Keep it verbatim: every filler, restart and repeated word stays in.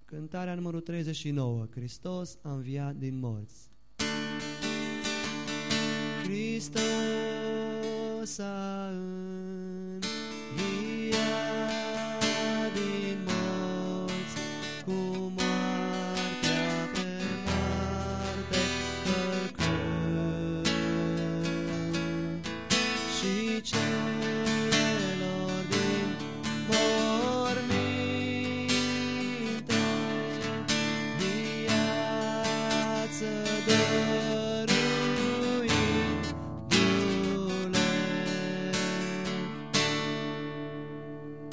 Cântarea numărul treizeci și nouă. Hristos a înviat din morți. Hristos a